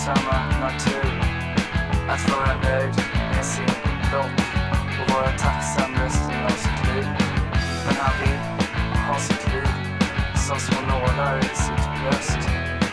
tacksamma natur. Att vara nöjd med sin lott och vara tacksam resten av sitt liv. Men han vill ha sitt liv som små nålar i sitt bröst.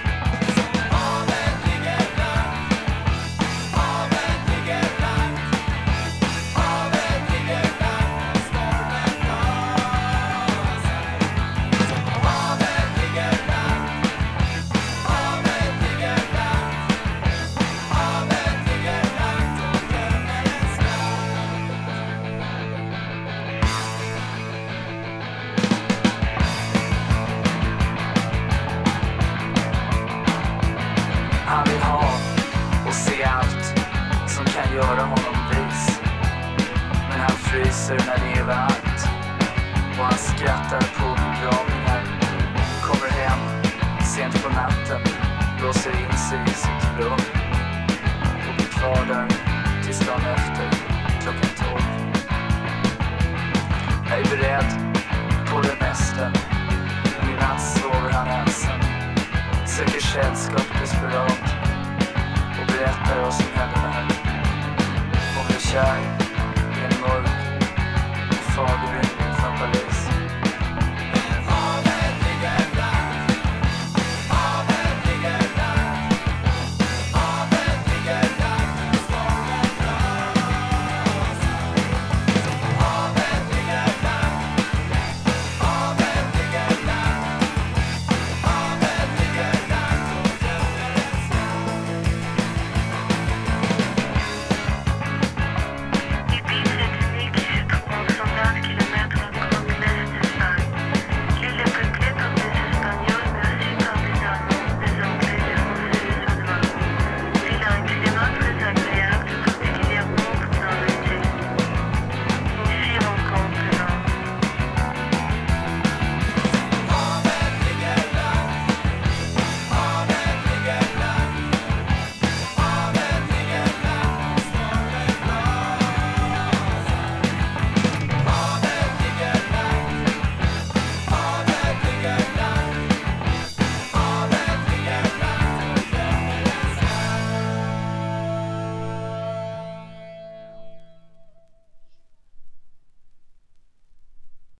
Han vill ha och se allt som kan göra honom vis. Men han fryser när det är varmt och han skrattar på begravningar. Kommer hem sent på natten, låser in sig i sitt rum och blir kvar där tills dagen efter klockan 12. Jag är beredd på det mesta, men i natt sover han ensam. Söker sällskap desperat och berättar vad som hände med henne. Hon blev kär i en mörk och farlig